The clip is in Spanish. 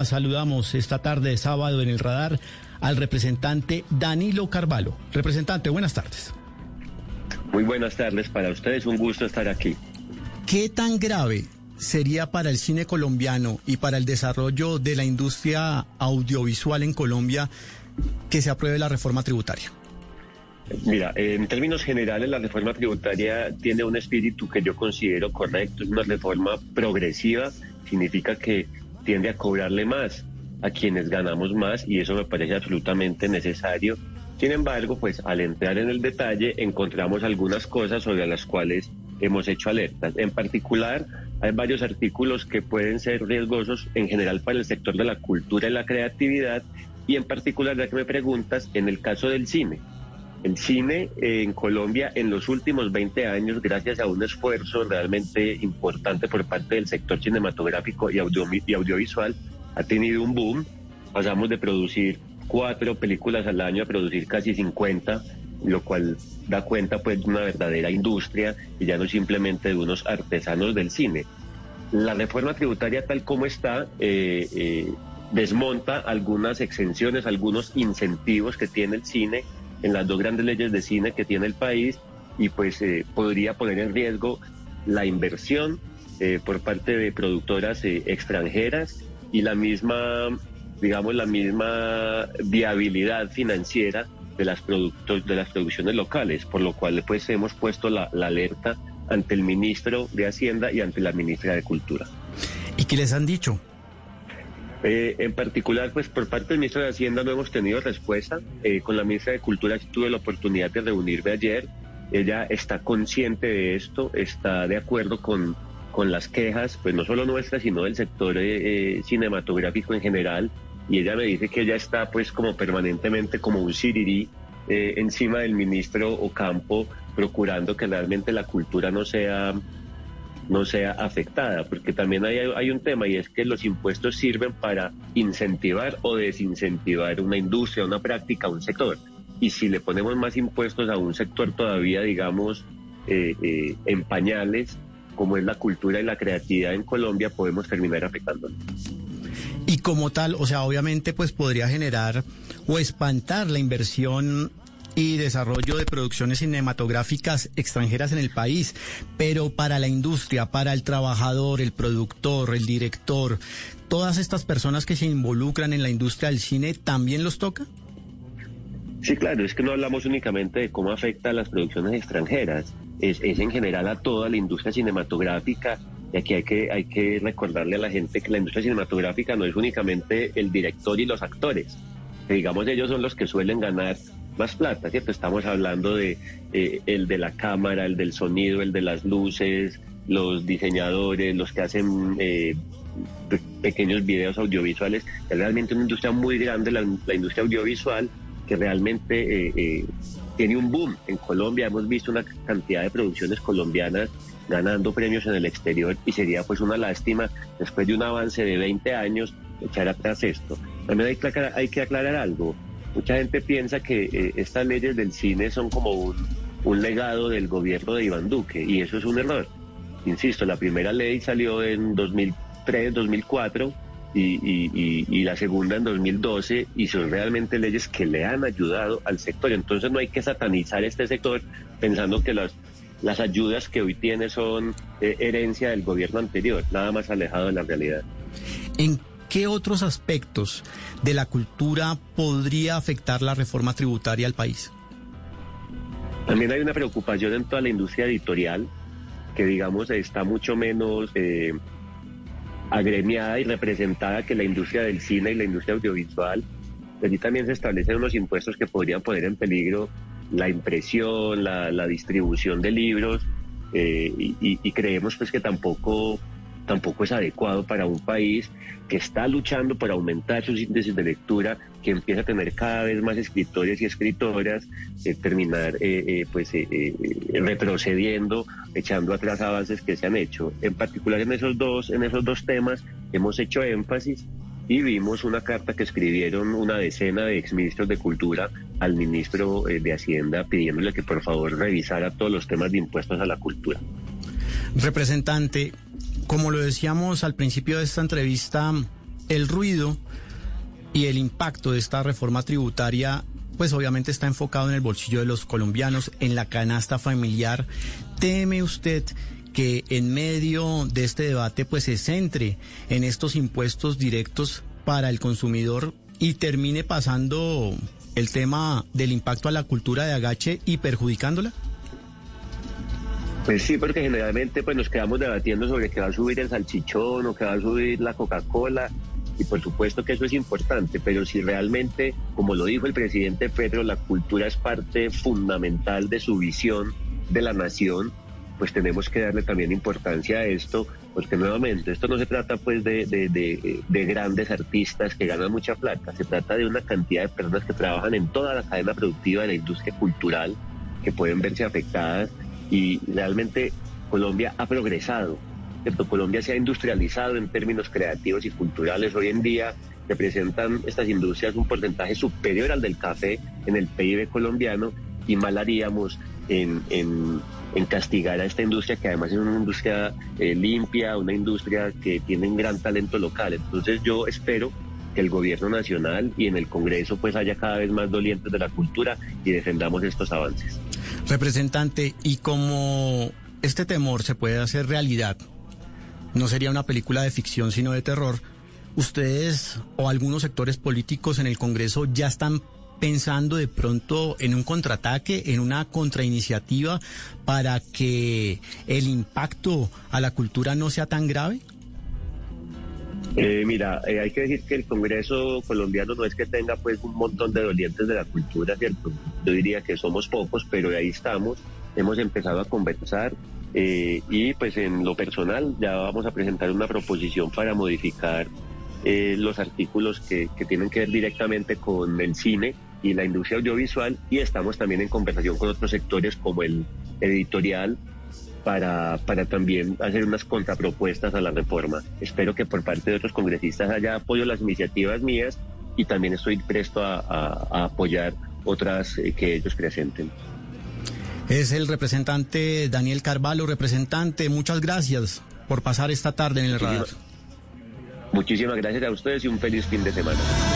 Saludamos esta tarde de sábado en el radar al representante Danilo Carvalho. Representante, buenas tardes. Muy buenas tardes para ustedes, un gusto estar aquí. ¿Qué tan grave sería para el cine colombiano y para el desarrollo de la industria audiovisual en Colombia que se apruebe la reforma tributaria? Mira, en términos generales, la reforma tributaria tiene un espíritu que yo considero correcto. Es una reforma progresiva, significa que tiende a cobrarle más a quienes ganamos más y eso me parece absolutamente necesario. Sin embargo, pues al entrar en el detalle encontramos algunas cosas sobre las cuales hemos hecho alertas. En particular, hay varios artículos que pueden ser riesgosos en general para el sector de la cultura y la creatividad y en particular, ya que me preguntas, en el caso del cine. El cine en Colombia en los últimos 20 años, gracias a un esfuerzo realmente importante por parte del sector cinematográfico y audiovisual, ha tenido un boom. Pasamos de producir 4 películas al año a producir casi 50, lo cual da cuenta pues de una verdadera industria y ya no simplemente de unos artesanos del cine. La reforma tributaria tal como está desmonta algunas exenciones, algunos incentivos que tiene el cine en las 2 grandes leyes de cine que tiene el país y pues podría poner en riesgo la inversión por parte de productoras extranjeras y la misma viabilidad financiera de las producciones locales, por lo cual pues hemos puesto la alerta ante el ministro de Hacienda y ante la ministra de Cultura. ¿Y qué les han dicho? En particular, pues por parte del ministro de Hacienda no hemos tenido respuesta. Con la ministra de Cultura tuve la oportunidad de reunirme ayer. Ella está consciente de esto, está de acuerdo con las quejas, pues no solo nuestras, sino del sector cinematográfico en general. Y ella me dice que ella está pues como permanentemente como un sirirí encima del ministro Ocampo, procurando que realmente la cultura no sea afectada, porque también hay un tema y es que los impuestos sirven para incentivar o desincentivar una industria, una práctica, un sector. Y si le ponemos más impuestos a un sector todavía, digamos, en pañales, como es la cultura y la creatividad en Colombia, podemos terminar afectándolo. Y como tal, o sea, obviamente pues podría generar o espantar la inversión y desarrollo de producciones cinematográficas extranjeras en el país, pero para la industria, para el trabajador, el productor, el director, todas estas personas que se involucran en la industria del cine, ¿también los toca? Sí, claro, es que no hablamos únicamente de cómo afecta a las producciones extranjeras, es en general a toda la industria cinematográfica, y aquí hay que recordarle a la gente que la industria cinematográfica no es únicamente el director y los actores, que digamos ellos son los que suelen ganar más plata, ¿cierto? Estamos hablando de el de la cámara, el del sonido, el de las luces, los diseñadores, los que hacen pequeños videos audiovisuales. Es realmente una industria muy grande, la industria audiovisual, que realmente tiene un boom. En Colombia hemos visto una cantidad de producciones colombianas ganando premios en el exterior y sería pues una lástima, después de un avance de 20 años, echar atrás esto. También hay que aclarar algo. Mucha gente piensa que estas leyes del cine son como un legado del gobierno de Iván Duque y eso es un error. Insisto, la primera ley salió en 2003, 2004 y la segunda en 2012 y son realmente leyes que le han ayudado al sector. Entonces no hay que satanizar este sector pensando que las ayudas que hoy tiene son herencia del gobierno anterior, nada más alejado de la realidad. ¿En qué otros aspectos de la cultura podría afectar la reforma tributaria al país? También hay una preocupación en toda la industria editorial, que digamos está mucho menos agremiada y representada que la industria del cine y la industria audiovisual. Allí también se establecen unos impuestos que podrían poner en peligro la impresión, la distribución de libros, y creemos pues que tampoco es adecuado para un país que está luchando por aumentar sus índices de lectura, que empieza a tener cada vez más escritores y escritoras, terminar retrocediendo, echando atrás avances que se han hecho. En particular en esos dos temas hemos hecho énfasis y vimos una carta que escribieron una decena de exministros de Cultura al ministro de Hacienda pidiéndole que por favor revisara todos los temas de impuestos a la cultura. Representante, como lo decíamos al principio de esta entrevista, el ruido y el impacto de esta reforma tributaria, pues obviamente está enfocado en el bolsillo de los colombianos, en la canasta familiar. ¿Teme usted que en medio de este debate pues se centre en estos impuestos directos para el consumidor y termine pasando el tema del impacto a la cultura de agache y perjudicándola? Pues sí, porque generalmente pues nos quedamos debatiendo sobre que va a subir el salchichón o que va a subir la Coca-Cola, y por supuesto que eso es importante, pero si realmente, como lo dijo el presidente Petro, la cultura es parte fundamental de su visión de la nación, pues tenemos que darle también importancia a esto, porque nuevamente esto no se trata pues de grandes artistas que ganan mucha plata, se trata de una cantidad de personas que trabajan en toda la cadena productiva de la industria cultural que pueden verse afectadas, y realmente Colombia ha progresado, ¿cierto? Colombia se ha industrializado en términos creativos y culturales. Hoy en día representan estas industrias un porcentaje superior al del café en el PIB colombiano, y mal haríamos en castigar a esta industria, que además es una industria limpia, una industria que tiene un gran talento local. Entonces yo espero que el gobierno nacional y en el Congreso pues haya cada vez más dolientes de la cultura y defendamos estos avances. Representante, y como este temor se puede hacer realidad, no sería una película de ficción sino de terror, ¿ustedes o algunos sectores políticos en el Congreso ya están pensando de pronto en un contraataque, en una contrainiciativa para que el impacto a la cultura no sea tan grave? Mira, hay que decir que el Congreso colombiano no es que tenga pues un montón de dolientes de la cultura, ¿cierto? Yo diría que somos pocos, pero ahí estamos, hemos empezado a conversar y pues en lo personal ya vamos a presentar una proposición para modificar los artículos que tienen que ver directamente con el cine y la industria audiovisual, y estamos también en conversación con otros sectores como el editorial para también hacer unas contrapropuestas a la reforma. Espero que por parte de otros congresistas haya apoyo a las iniciativas mías, y también estoy presto a apoyar otras que ellos presenten. Es el representante Daniel Carvalho. Representante, muchas gracias por pasar esta tarde en el radar. Muchísimas gracias a ustedes y un feliz fin de semana.